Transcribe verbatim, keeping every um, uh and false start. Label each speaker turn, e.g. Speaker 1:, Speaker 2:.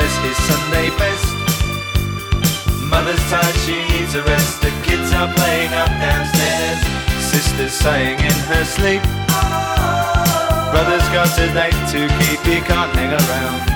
Speaker 1: wears his Sunday best. Mother's tired, she needs a rest. The kids are playing up downstairs. Sister's sighing in her sleep. Brother's got a date to keep, he can't hang around.